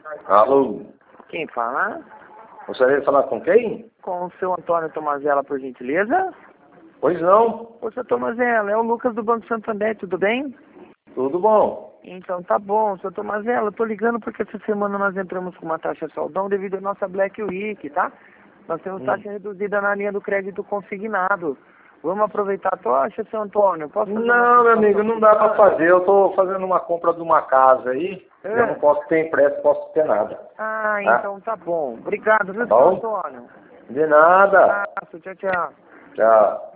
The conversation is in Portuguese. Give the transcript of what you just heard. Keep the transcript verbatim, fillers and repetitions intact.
Alô? Quem fala? Gostaria de falar com quem? Com o seu Antônio Tomazella, por gentileza? Pois não. Ô, seu Tomazella, é o Lucas do Banco Santander, tudo bem? Tudo bom. Então tá bom, seu Tomazella, eu tô ligando porque essa semana nós entramos com uma taxa saldão devido à nossa Black Week, tá? Nós temos Hum. taxa reduzida na linha do crédito consignado. Vamos aproveitar a taxa, seu Antônio? Posso fazer uma Não, meu amigo, solicitação não dá pra fiscal? fazer. Eu tô fazendo uma compra de uma casa aí. É. Eu não posso ter empréstimo, posso ter nada. Ah, Tá? então tá bom. Obrigado, viu, Tá seu bom? Antônio? De nada. Abraço, tchau, tchau. Tchau.